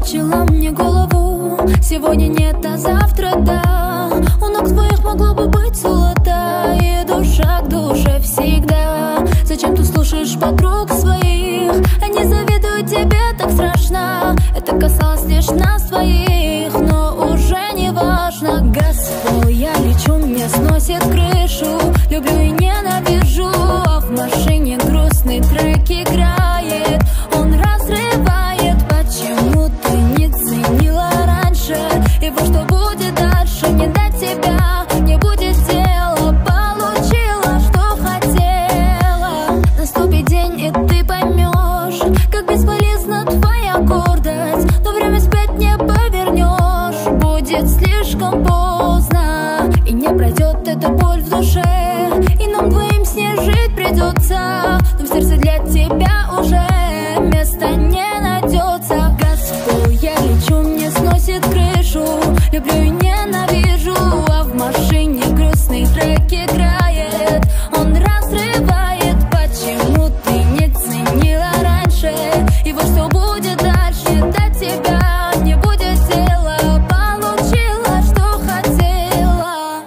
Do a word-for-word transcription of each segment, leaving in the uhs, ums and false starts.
заморочила мне голову. Сегодня нет, а завтра да. У ног твоих могло бы быть золото, и душа к душе всегда. Зачем ты слушаешь подруг своих? Они завидуют тебе так страшно. Это касалось лишь нас двоих, но уже не важно. Господь, я лечу, мне сносит крышу. Люблю и ненавижу, а в машине грустный трек играет. Он разрывает, почему ты не ценила раньше? И вот что будет дальше, не до тебя не будет дела. Получила, что хотела. Наступит день, и ты поймешь, как бесполезна твоя гордость. Но время спять не повернешь, будет слишком поздно. И не пройдет эта боль в душе, и нам двоим с ней жить придется. Но в сердце для тебя уже места не найдется. Господь, я лечу, мне сносит крышу. Люблю и ненавижу, а в машине грустный трек играет. Он разрывает, почему ты не ценила раньше? И вот что будет дальше, до тебя не будет дела. Получила, что хотела.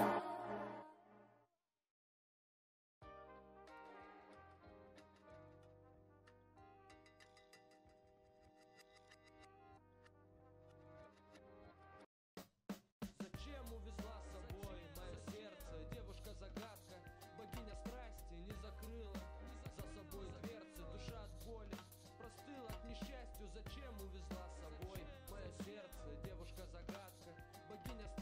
Зачем увезла с собой мое сердце? Девушка-загадка, богиня страсти не закрыла за собой дверцы. Душа от боли простыла к несчастью. Зачем увезла с собой мое сердце? Девушка-загадка, богиня